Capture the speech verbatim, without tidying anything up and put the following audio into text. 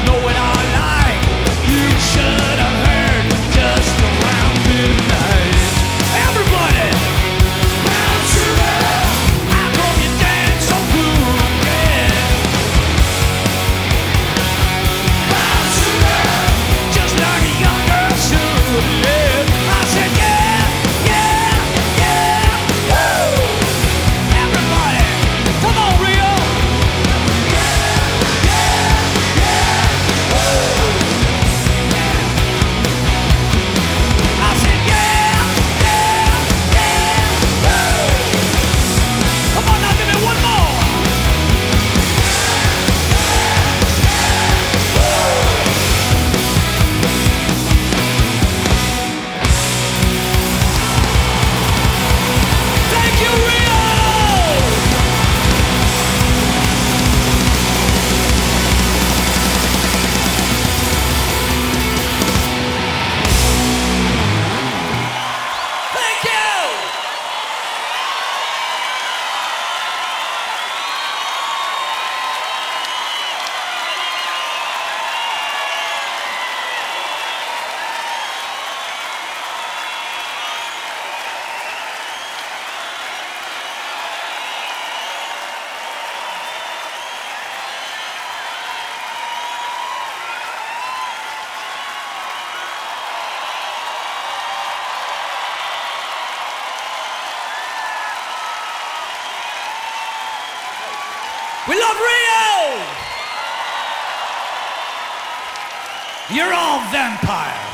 know what I like. You should have heard just around midnight. Everybody, bounce around. How come you dance so good? Yeah. Bounce around, just like a young girl should. Yeah. I said yeah, yeah, yeah. Woo! Everybody, come on, Rio. I said yeah, yeah, yeah. Woo! Come on now, give me one more. Thank you, Rio. Thank you. We love Rio. You're all vampires.